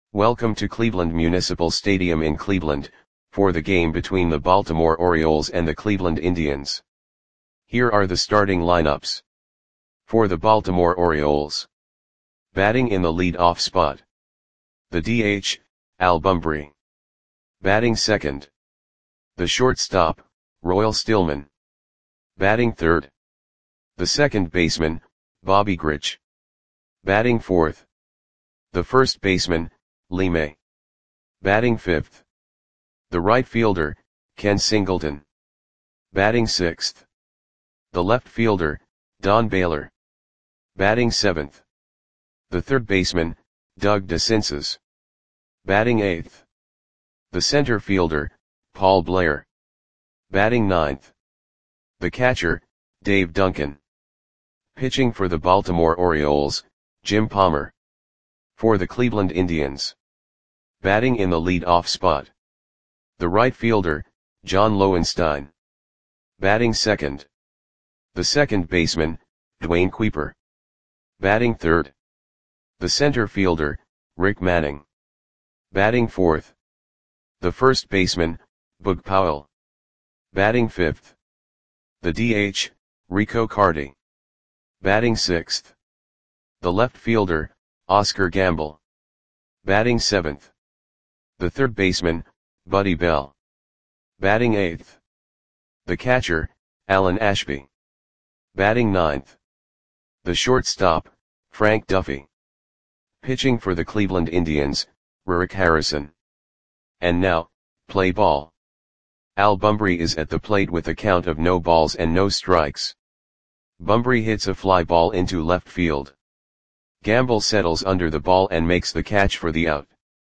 Welcome to Cleveland Municipal Stadium in Cleveland, for the game between the Baltimore Orioles and the Cleveland Indians. Here are the starting lineups. For the Baltimore Orioles. Batting in the lead-off spot. The DH, Al Bumbry. Batting second. The shortstop, Royal Stillman. Batting third. The second baseman, Bobby Grich. Batting fourth. The first baseman, Lee May. Batting fifth. The right fielder, Ken Singleton. Batting sixth. The left fielder, Don Baylor. Batting seventh. The third baseman, Doug DeCinces. Batting eighth. The center fielder, Paul Blair. Batting ninth. The catcher, Dave Duncan. Pitching for the Baltimore Orioles, Jim Palmer. For the Cleveland Indians. Batting in the lead-off spot. The right fielder, John Lowenstein. Batting second. The second baseman, Dwayne Kuiper. Batting third. The center fielder, Rick Manning. Batting fourth. The first baseman, Boog Powell. Batting fifth. The DH, Rico Carty. Batting sixth. The left fielder, Oscar Gamble. Batting seventh. The third baseman, Buddy Bell. Batting eighth. The catcher, Alan Ashby. Batting ninth. The shortstop, Frank Duffy. Pitching for the Cleveland Indians, Rick Harrison. And now, play ball. Al Bumbry is at the plate with a count of no balls and no strikes. Bumbry hits a fly ball into left field. Gamble settles under the ball and makes the catch for the out.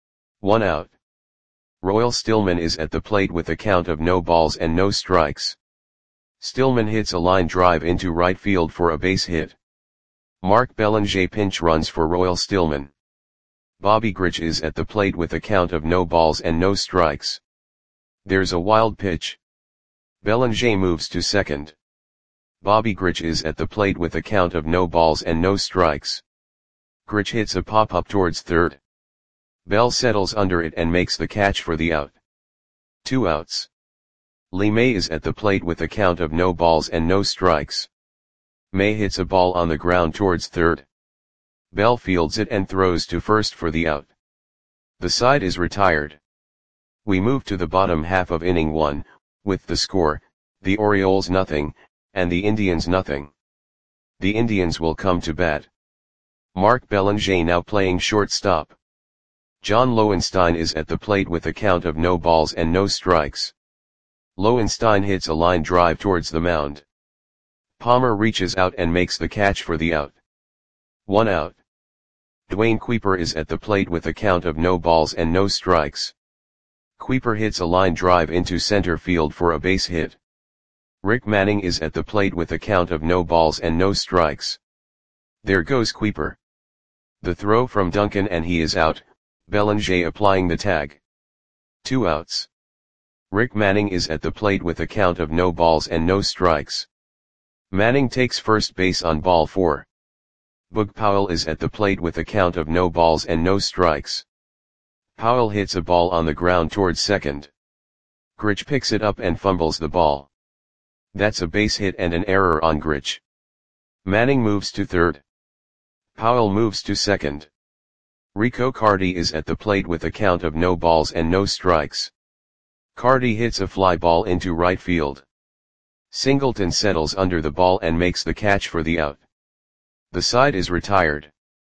1 out. Royal Stillman is at the plate with a count of no balls and no strikes. Stillman hits a line drive into right field for a base hit. Mark Belanger pinch runs for Royal Stillman. Bobby Grich is at the plate with a count of no balls and no strikes. There's a wild pitch. Belanger moves to second. Bobby Grich is at the plate with a count of no balls and no strikes. Grich hits a pop-up towards third. Bell settles under it and makes the catch for the out. 2 outs. Lee May is at the plate with a count of no balls and no strikes. May hits a ball on the ground towards third. Bell fields it and throws to first for the out. The side is retired. We move to the bottom half of inning 1, with the score, the Orioles nothing, and the Indians nothing. The Indians will come to bat. Mark Belanger now playing shortstop. John Lowenstein is at the plate with a count of no balls and no strikes. Lowenstein hits a line drive towards the mound. Palmer reaches out and makes the catch for the out. 1 out. Dwayne Kuiper is at the plate with a count of no balls and no strikes. Kuiper hits a line drive into center field for a base hit. Rick Manning is at the plate with a count of no balls and no strikes. There goes Kuiper. The throw from Duncan and he is out, Belanger applying the tag. 2 outs. Rick Manning is at the plate with a count of no balls and no strikes. Manning takes first base on ball 4. Boog Powell is at the plate with a count of no balls and no strikes. Powell hits a ball on the ground towards second. Grich picks it up and fumbles the ball. That's a base hit and an error on Grich. Manning moves to third. Powell moves to second. Rico Carty is at the plate with a count of no balls and no strikes. Carty hits a fly ball into right field. Singleton settles under the ball and makes the catch for the out. The side is retired.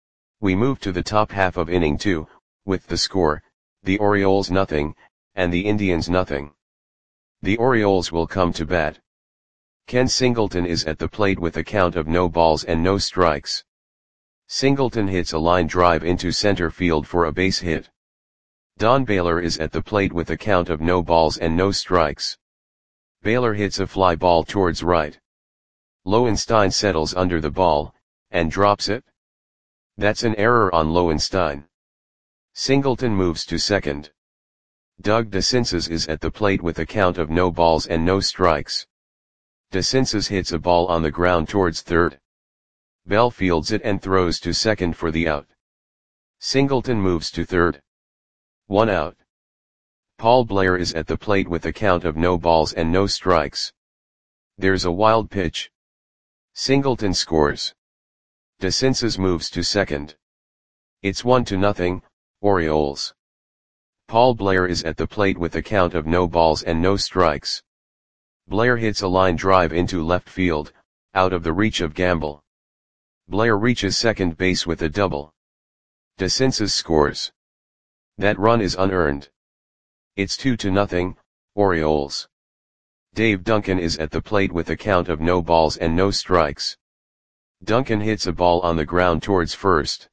We move to the top half of inning 2, with the score, the Orioles nothing, and the Indians nothing. The Orioles will come to bat. Ken Singleton is at the plate with a count of no balls and no strikes. Singleton hits a line drive into center field for a base hit. Don Baylor is at the plate with a count of no balls and no strikes. Baylor hits a fly ball towards right. Lowenstein settles under the ball, and drops it. That's an error on Lowenstein. Singleton moves to second. Doug DeCinces is at the plate with a count of no balls and no strikes. DeCinces hits a ball on the ground towards third. Bell fields it and throws to second for the out. Singleton moves to third. 1 out. Paul Blair is at the plate with a count of no balls and no strikes. There's a wild pitch. Singleton scores. DeCinces moves to second. It's 1-0, Orioles. Paul Blair is at the plate with a count of no balls and no strikes. Blair hits a line drive into left field, out of the reach of Gamble. Blair reaches second base with a double. DeCinces scores. That run is unearned. It's 2-0, Orioles. Dave Duncan is at the plate with a count of no balls and no strikes. Duncan hits a ball on the ground towards first.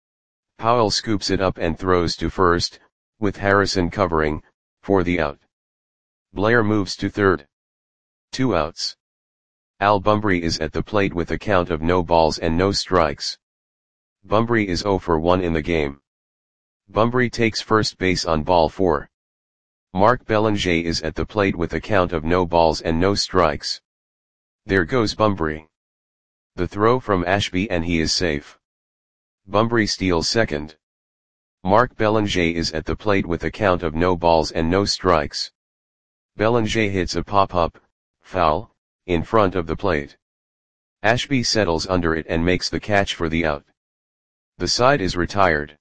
Powell scoops it up and throws to first, with Harrison covering, for the out. Blair moves to third. 2 outs. Al Bumbry is at the plate with a count of no balls and no strikes. Bumbry is 0 for 1 in the game. Bumbry takes first base on ball 4. Mark Belanger is at the plate with a count of no balls and no strikes. There goes Bumbry. The throw from Ashby and he is safe. Bumbry steals second. Mark Belanger is at the plate with a count of no balls and no strikes. Belanger hits a pop-up, foul, in front of the plate. Ashby settles under it and makes the catch for the out. The side is retired.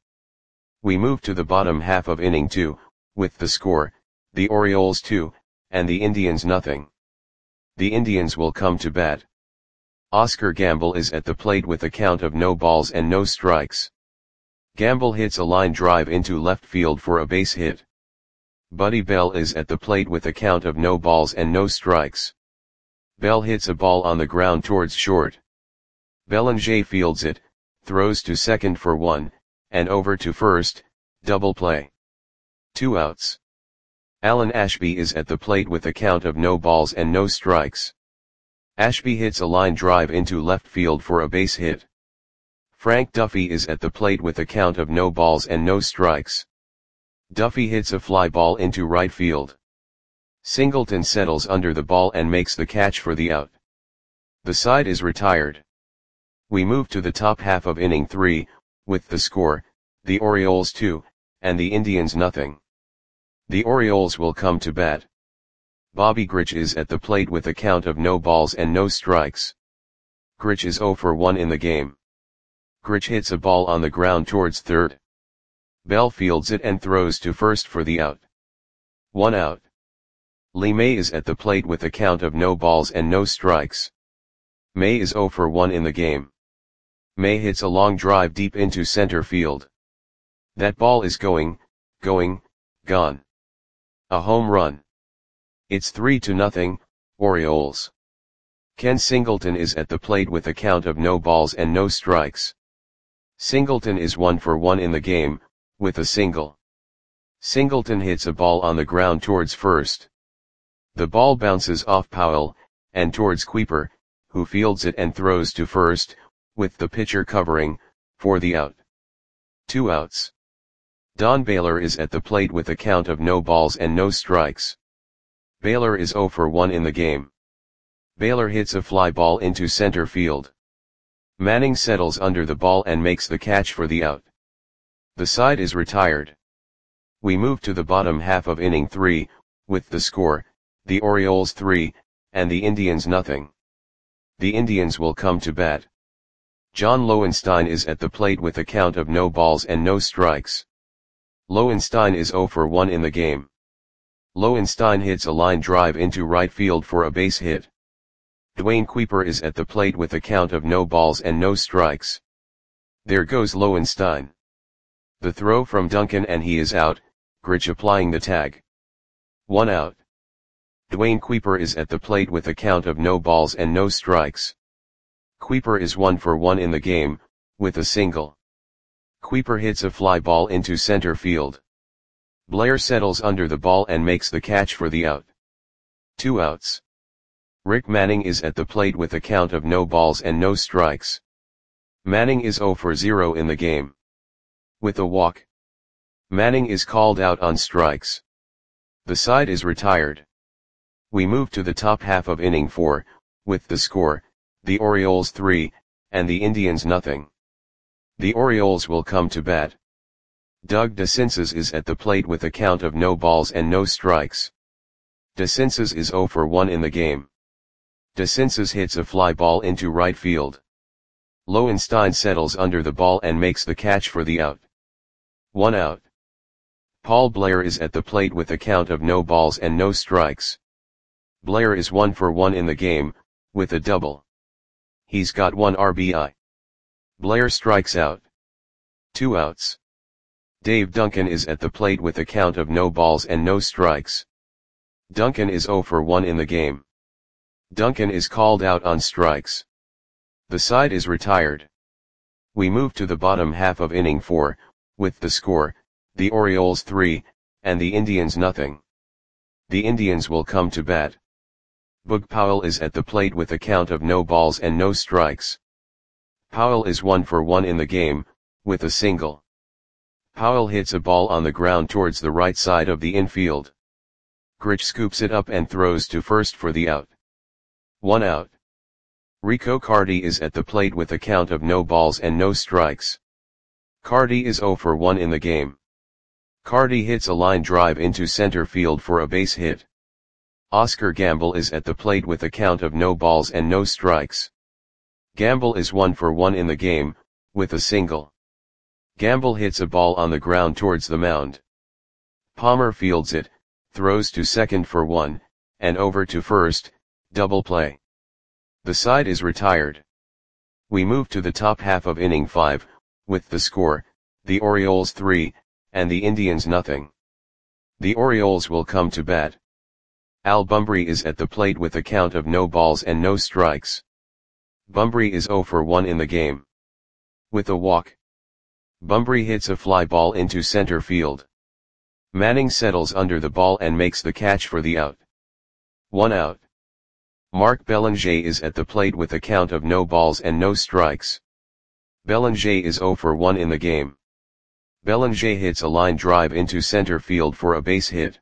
We move to the bottom half of inning 2, with the score, the Orioles 2, and the Indians nothing. The Indians will come to bat. Oscar Gamble is at the plate with a count of no balls and no strikes. Gamble hits a line drive into left field for a base hit. Buddy Bell is at the plate with a count of no balls and no strikes. Bell hits a ball on the ground towards short. Belanger fields it, throws to second for 1, and over to first, double play. 2 outs. Alan Ashby is at the plate with a count of no balls and no strikes. Ashby hits a line drive into left field for a base hit. Frank Duffy is at the plate with a count of no balls and no strikes. Duffy hits a fly ball into right field. Singleton settles under the ball and makes the catch for the out. The side is retired. We move to the top half of inning 3, with the score, the Orioles 2, and the Indians nothing. The Orioles will come to bat. Bobby Grich is at the plate with a count of no balls and no strikes. Grich is 0 for 1 in the game. Grich hits a ball on the ground towards third. Bell fields it and throws to first for the out. 1 out. Lee May is at the plate with a count of no balls and no strikes. May is 0 for 1 in the game. May hits a long drive deep into center field. That ball is gone. A home run. It's 3-0, Orioles. Ken Singleton is at the plate with a count of no balls and no strikes. Singleton is 1 for 1 in the game, with a single. Singleton hits a ball on the ground towards first. The ball bounces off Powell, and towards Kuiper, who fields it and throws to first, with the pitcher covering, for the out. 2 outs. Don Baylor is at the plate with a count of no balls and no strikes. Baylor is 0 for 1 in the game. Baylor hits a fly ball into center field. Manning settles under the ball and makes the catch for the out. The side is retired. We move to the bottom half of inning 3, with the score, the Orioles 3, and the Indians nothing. The Indians will come to bat. John Lowenstein is at the plate with a count of no balls and no strikes. Lowenstein is 0 for 1 in the game. Lowenstein hits a line drive into right field for a base hit. Dwayne Kuiper is at the plate with a count of no balls and no strikes. There goes Lowenstein. The throw from Duncan and he is out, Grich applying the tag. 1 out. Dwayne Kuiper is at the plate with a count of no balls and no strikes. Kuiper is 1 for 1 in the game, with a single. Kuiper hits a fly ball into center field. Blair settles under the ball and makes the catch for the out. 2 outs. Rick Manning is at the plate with a count of no balls and no strikes. Manning is 0 for 0 in the game. With a walk. Manning is called out on strikes. The side is retired. We move to the top half of inning 4, with the score, the Orioles 3, and the Indians nothing. The Orioles will come to bat. Doug DeCinces is at the plate with a count of no balls and no strikes. DeCinces is 0 for 1 in the game. DeCinces hits a fly ball into right field. Lowenstein settles under the ball and makes the catch for the out. 1 out. Paul Blair is at the plate with a count of no balls and no strikes. Blair is 1 for 1 in the game, with a double. He's got 1 RBI. Blair strikes out. 2 outs. Dave Duncan is at the plate with a count of no balls and no strikes. Duncan is 0 for 1 in the game. Duncan is called out on strikes. The side is retired. We move to the bottom half of inning 4, with the score, the Orioles 3, and the Indians nothing. The Indians will come to bat. Boog Powell is at the plate with a count of no balls and no strikes. Powell is 1 for 1 in the game, with a single. Powell hits a ball on the ground towards the right side of the infield. Grich scoops it up and throws to first for the out. 1 out. Rico Carty is at the plate with a count of no balls and no strikes. Carty is 0 for 1 in the game. Carty hits a line drive into center field for a base hit. Oscar Gamble is at the plate with a count of no balls and no strikes. Gamble is 1 for 1 in the game, with a single. Gamble hits a ball on the ground towards the mound. Palmer fields it, throws to second for 1, and over to first, double play. The side is retired. We move to the top half of inning 5, with the score, the Orioles 3, and the Indians nothing. The Orioles will come to bat. Al Bumbry is at the plate with a count of no balls and no strikes. Bumbry is 0 for 1 in the game. With a walk. Bumbry hits a fly ball into center field. Manning settles under the ball and makes the catch for the out. 1 out. Mark Belanger is at the plate with a count of no balls and no strikes. Belanger is 0 for 1 in the game. Belanger hits a line drive into center field for a base hit.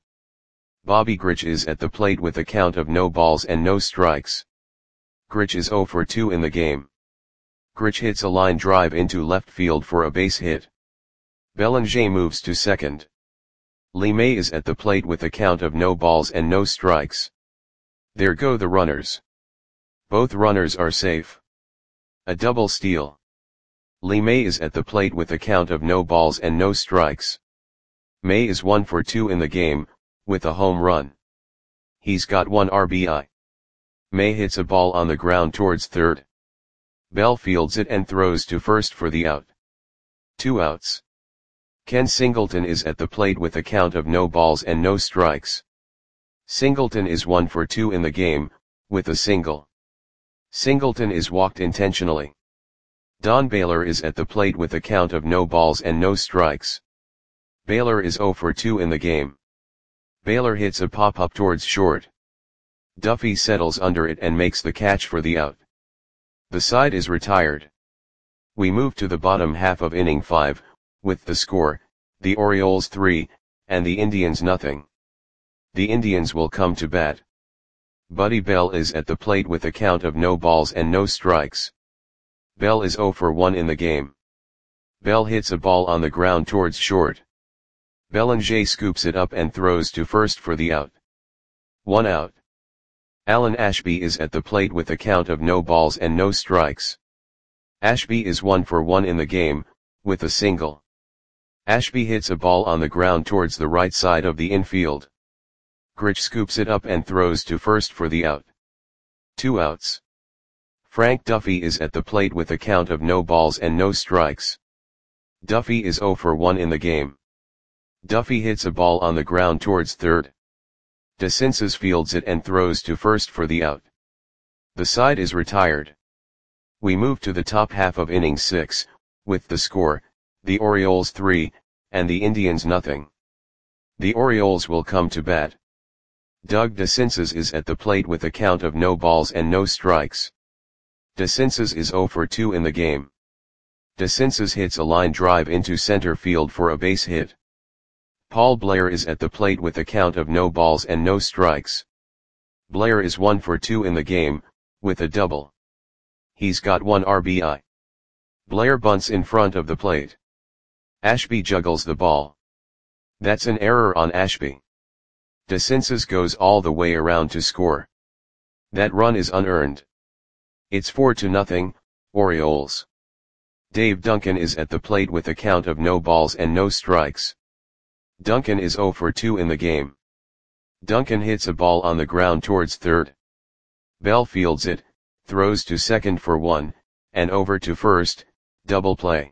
Bobby Grich is at the plate with a count of no balls and no strikes. Grich is 0 for 2 in the game. Grich hits a line drive into left field for a base hit. Belanger moves to second. Lee May is at the plate with a count of no balls and no strikes. There go the runners. Both runners are safe. A double steal. Lee May is at the plate with a count of no balls and no strikes. May is 1 for 2 in the game, with a home run. He's got 1 RBI. May hits a ball on the ground towards third. Bell fields it and throws to first for the out. 2 outs. Ken Singleton is at the plate with a count of no balls and no strikes. Singleton is 1 for 2 in the game, with a single. Singleton is walked intentionally. Don Baylor is at the plate with a count of no balls and no strikes. Baylor is 0 for 2 in the game. Baylor hits a pop-up towards short. Duffy settles under it and makes the catch for the out. The side is retired. We move to the bottom half of inning 5, with the score, the Orioles 3, and the Indians nothing. The Indians will come to bat. Buddy Bell is at the plate with a count of no balls and no strikes. Bell is 0 for 1 in the game. Bell hits a ball on the ground towards short. Belanger scoops it up and throws to first for the out. 1 out. Alan Ashby is at the plate with a count of no balls and no strikes. Ashby is 1 for 1 in the game, with a single. Ashby hits a ball on the ground towards the right side of the infield. Grich scoops it up and throws to first for the out. 2 outs. Frank Duffy is at the plate with a count of no balls and no strikes. Duffy is 0 for 1 in the game. Duffy hits a ball on the ground towards third. DeCinces fields it and throws to first for the out. The side is retired. We move to the top half of inning 6, with the score, the Orioles 3, and the Indians nothing. The Orioles will come to bat. Doug DeCinces is at the plate with a count of no balls and no strikes. DeCinces is 0 for 2 in the game. DeCinces hits a line drive into center field for a base hit. Paul Blair is at the plate with a count of no balls and no strikes. Blair is 1 for 2 in the game, with a double. He's got 1 RBI. Blair bunts in front of the plate. Ashby juggles the ball. That's an error on Ashby. DeCinces goes all the way around to score. That run is unearned. It's 4-0, Orioles. Dave Duncan is at the plate with a count of no balls and no strikes. Duncan is 0 for 2 in the game. Duncan hits a ball on the ground towards third. Bell fields it, throws to second for 1, and over to first, double play.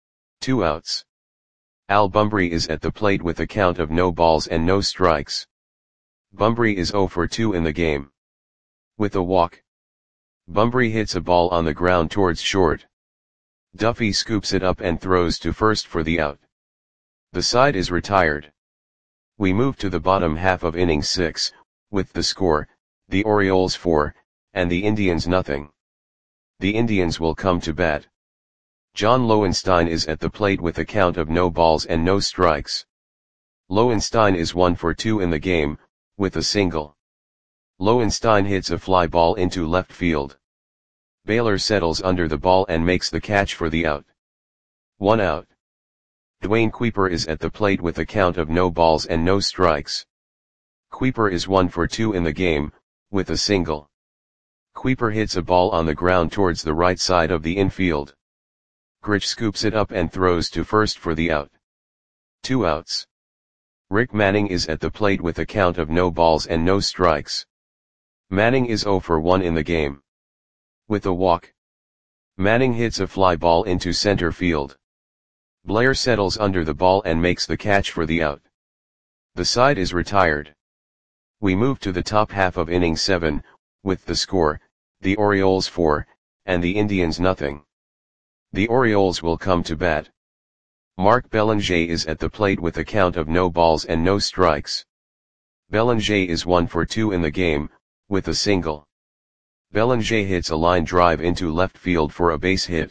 2 outs. Al Bumbry is at the plate with a count of no balls and no strikes. Bumbry is 0 for 2 in the game. With a walk. Bumbry hits a ball on the ground towards short. Duffy scoops it up and throws to first for the out. The side is retired. We move to the bottom half of inning 6, with the score, the Orioles 4, and the Indians nothing. The Indians will come to bat. John Lowenstein is at the plate with a count of no balls and no strikes. Lowenstein is 1 for 2 in the game, with a single. Lowenstein hits a fly ball into left field. Baylor settles under the ball and makes the catch for the out. 1 out. Dwayne Kuiper is at the plate with a count of no balls and no strikes. Kuiper is 1 for 2 in the game, with a single. Kuiper hits a ball on the ground towards the right side of the infield. Grich scoops it up and throws to first for the out. 2 outs. Rick Manning is at the plate with a count of no balls and no strikes. Manning is 0 for 1 in the game. With a walk. Manning hits a fly ball into center field. Blair settles under the ball and makes the catch for the out. The side is retired. We move to the top half of inning 7, with the score, the Orioles 4, and the Indians nothing. The Orioles will come to bat. Mark Belanger is at the plate with a count of no balls and no strikes. Belanger is 1 for 2 in the game, with a single. Belanger hits a line drive into left field for a base hit.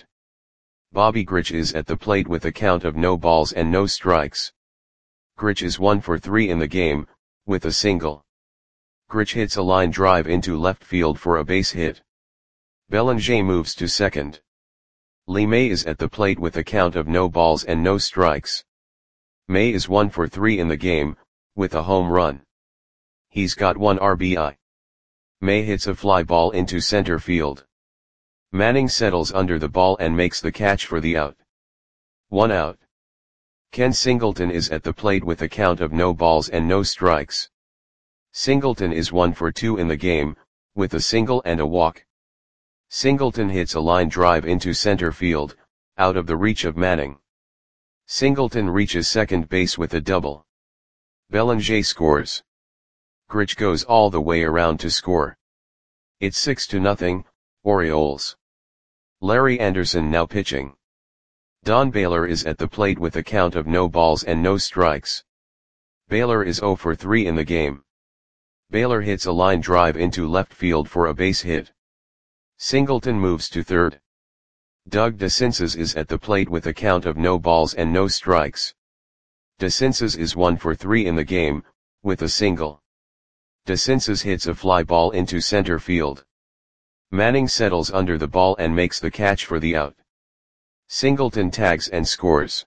Bobby Grich is at the plate with a count of no balls and no strikes. Grich is 1 for 3 in the game, with a single. Grich hits a line drive into left field for a base hit. Belanger moves to second. Lee May is at the plate with a count of no balls and no strikes. May is 1 for 3 in the game, with a home run. He's got 1 RBI. May hits a fly ball into center field. Manning settles under the ball and makes the catch for the out. 1 out. Ken Singleton is at the plate with a count of no balls and no strikes. Singleton is 1 for 2 in the game, with a single and a walk. Singleton hits a line drive into center field, out of the reach of Manning. Singleton reaches second base with a double. Belanger scores. Grich goes all the way around to score. It's 6-0, Orioles. Larry Anderson now pitching. Don Baylor is at the plate with a count of no balls and no strikes. Baylor is 0 for 3 in the game. Baylor hits a line drive into left field for a base hit. Singleton moves to third. Doug DeCinces is at the plate with a count of no balls and no strikes. DeCinces is 1 for 3 in the game, with a single. DeCinces hits a fly ball into center field. Manning settles under the ball and makes the catch for the out. Singleton tags and scores.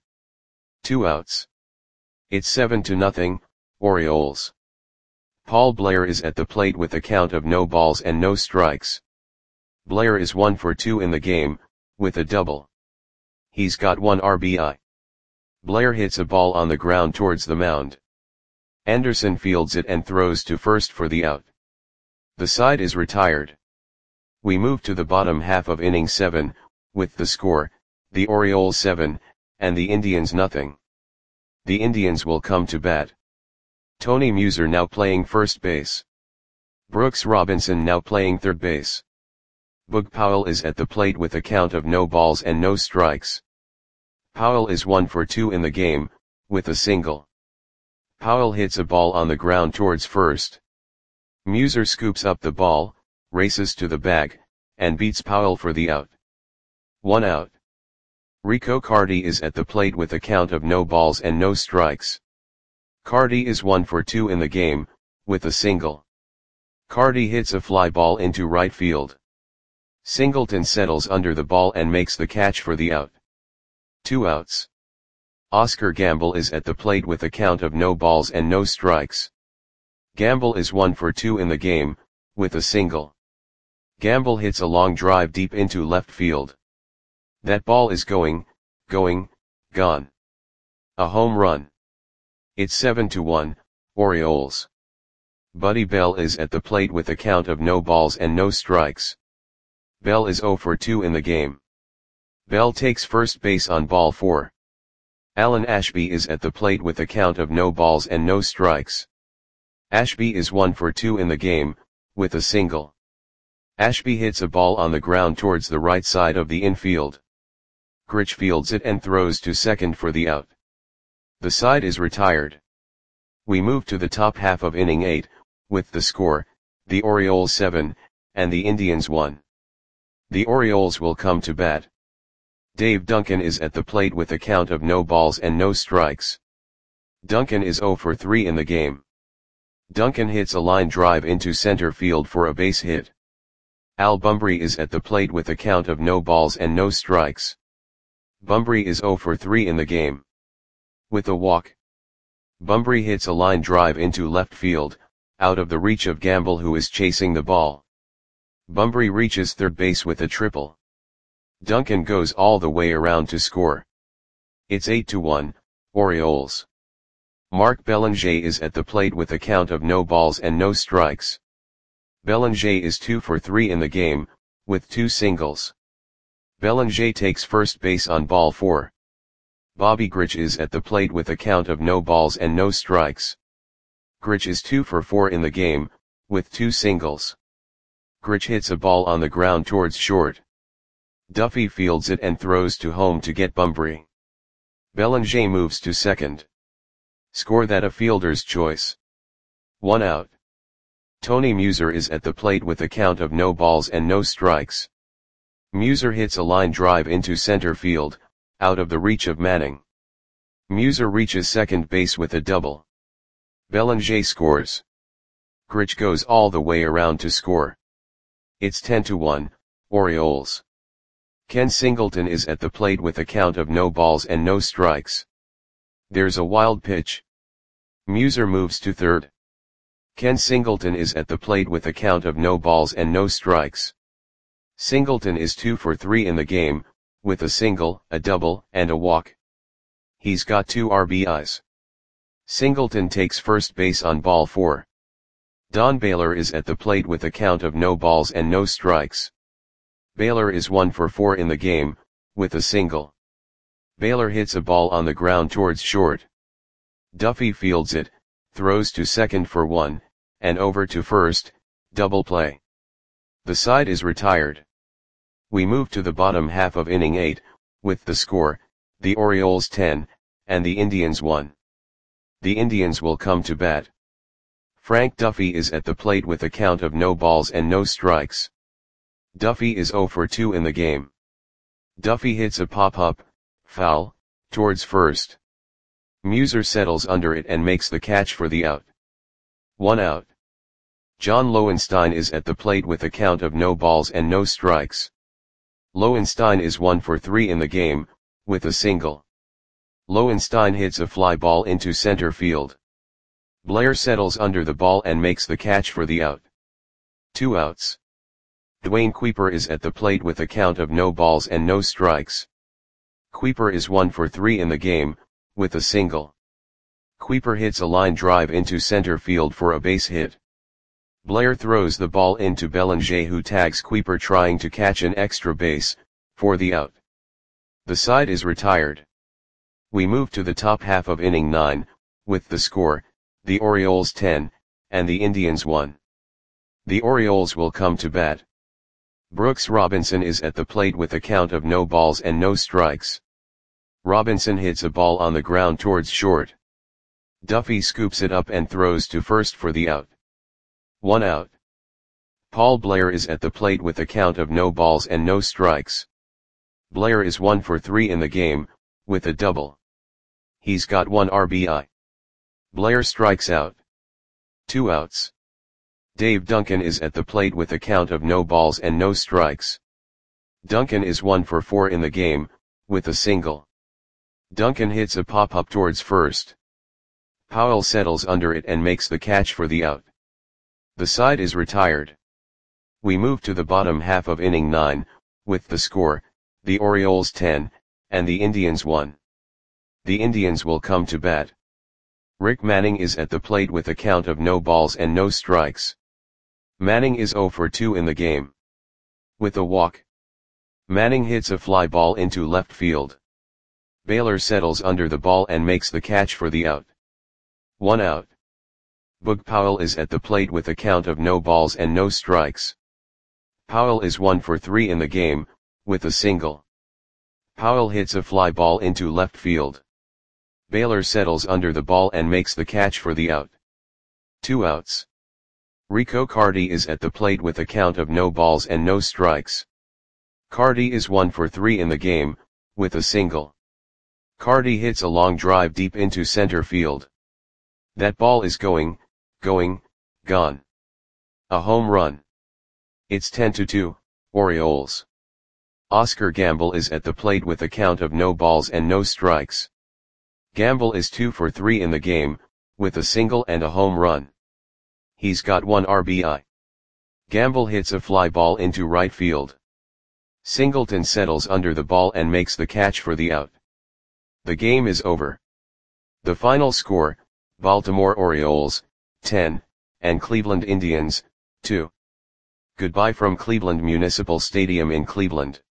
2 outs. It's 7-0, Orioles. Paul Blair is at the plate with a count of no balls and no strikes. Blair is 1 for 2 in the game, with a double. He's got 1 RBI. Blair hits a ball on the ground towards the mound. Anderson fields it and throws to first for the out. The side is retired. We move to the bottom half of inning 7, with the score, the Orioles 7, and the Indians nothing. The Indians will come to bat. Tony Muser now playing first base. Brooks Robinson now playing third base. Boog Powell is at the plate with a count of no balls and no strikes. Powell is 1 for 2 in the game, with a single. Powell hits a ball on the ground towards first. Muser scoops up the ball, races to the bag, and beats Powell for the out. 1 out. Rico Carty is at the plate with a count of no balls and no strikes. Carty is 1 for 2 in the game, with a single. Carty hits a fly ball into right field. Singleton settles under the ball and makes the catch for the out. 2 outs. Oscar Gamble is at the plate with a count of no balls and no strikes. Gamble is 1 for 2 in the game, with a single. Gamble hits a long drive deep into left field. That ball is gone. A home run. It's 7-1, Orioles. Buddy Bell is at the plate with a count of no balls and no strikes. Bell is 0 for 2 in the game. Bell takes first base on ball 4. Alan Ashby is at the plate with a count of no balls and no strikes. Ashby is 1 for 2 in the game, with a single. Ashby hits a ball on the ground towards the right side of the infield. Grich fields it and throws to second for the out. The side is retired. We move to the top half of inning 8, with the score, the Orioles 7, and the Indians 1. The Orioles will come to bat. Dave Duncan is at the plate with a count of no balls and no strikes. Duncan is 0 for 3 in the game. Duncan hits a line drive into center field for a base hit. Al Bumbry is at the plate with a count of no balls and no strikes. Bumbry is 0 for 3 in the game. With a walk. Bumbry hits a line drive into left field, out of the reach of Gamble who is chasing the ball. Bumbry reaches third base with a triple. Duncan goes all the way around to score. It's 8-1, Orioles. Mark Belanger is at the plate with a count of no balls and no strikes. Belanger is 2 for 3 in the game, with 2 singles. Belanger takes first base on ball 4. Bobby Grich is at the plate with a count of no balls and no strikes. Grich is 2 for 4 in the game, with 2 singles. Grich hits a ball on the ground towards short. Duffy fields it and throws to home to get Bumbry. Belanger moves to second. Score that a fielder's choice. 1 out. Tony Muser is at the plate with a count of no balls and no strikes. Muser hits a line drive into center field, out of the reach of Manning. Muser reaches second base with a double. Belanger scores. Grich goes all the way around to score. It's 10-1, Orioles. Ken Singleton is at the plate with a count of no balls and no strikes. There's a wild pitch. Muser moves to third. Ken Singleton is at the plate with a count of no balls and no strikes. Singleton is 2 for 3 in the game, with a single, a double, and a walk. He's got 2 RBIs. Singleton takes first base on ball 4. Don Baylor is at the plate with a count of no balls and no strikes. Baylor is 1 for 4 in the game, with a single. Baylor hits a ball on the ground towards short. Duffy fields it, throws to second for 1, and over to first, double play. The side is retired. We move to the bottom half of inning 8, with the score, the Orioles 10, and the Indians 1. The Indians will come to bat. Frank Duffy is at the plate with a count of no balls and no strikes. Duffy is 0 for 2 in the game. Duffy hits a pop-up, foul, towards first. Muser settles under it and makes the catch for the out. 1 out. John Lowenstein is at the plate with a count of no balls and no strikes. Lowenstein is 1 for 3 in the game, with a single. Lowenstein hits a fly ball into center field. Blair settles under the ball and makes the catch for the out. 2 outs. Dwayne Kuiper is at the plate with a count of no balls and no strikes. Kuiper is 1 for 3 in the game, with a single. Kuiper hits a line drive into center field for a base hit. Blair throws the ball into Belanger who tags Kuiper trying to catch an extra base, for the out. The side is retired. We move to the top half of inning 9, with the score, the Orioles 10, and the Indians 1. The Orioles will come to bat. Brooks Robinson is at the plate with a count of no balls and no strikes. Robinson hits a ball on the ground towards short. Duffy scoops it up and throws to first for the out. 1 out. Paul Blair is at the plate with a count of no balls and no strikes. Blair is 1 for 3 in the game, with a double. He's got 1 RBI. Blair strikes out. 2 outs. Dave Duncan is at the plate with a count of no balls and no strikes. Duncan is 1 for 4 in the game, with a single. Duncan hits a pop-up towards first. Powell settles under it and makes the catch for the out. The side is retired. We move to the bottom half of inning 9, with the score, the Orioles 10, and the Indians 1. The Indians will come to bat. Rick Manning is at the plate with a count of no balls and no strikes. Manning is 0 for 2 in the game. With a walk, Manning hits a fly ball into left field. Baylor settles under the ball and makes the catch for the out. 1 out. Boog Powell is at the plate with a count of no balls and no strikes. Powell is 1 for 3 in the game, with a single. Powell hits a fly ball into left field. Baylor settles under the ball and makes the catch for the out. 2 outs. Rico Carty is at the plate with a count of no balls and no strikes. Carty is 1 for 3 in the game, with a single. Carty hits a long drive deep into center field. That ball is gone. A home run. It's 10-2, Orioles. Oscar Gamble is at the plate with a count of no balls and no strikes. Gamble is 2 for 3 in the game, with a single and a home run. He's got 1 RBI. Gamble hits a fly ball into right field. Singleton settles under the ball and makes the catch for the out. The game is over. The final score, Baltimore Orioles, 10, and Cleveland Indians, 2. Goodbye from Cleveland Municipal Stadium in Cleveland.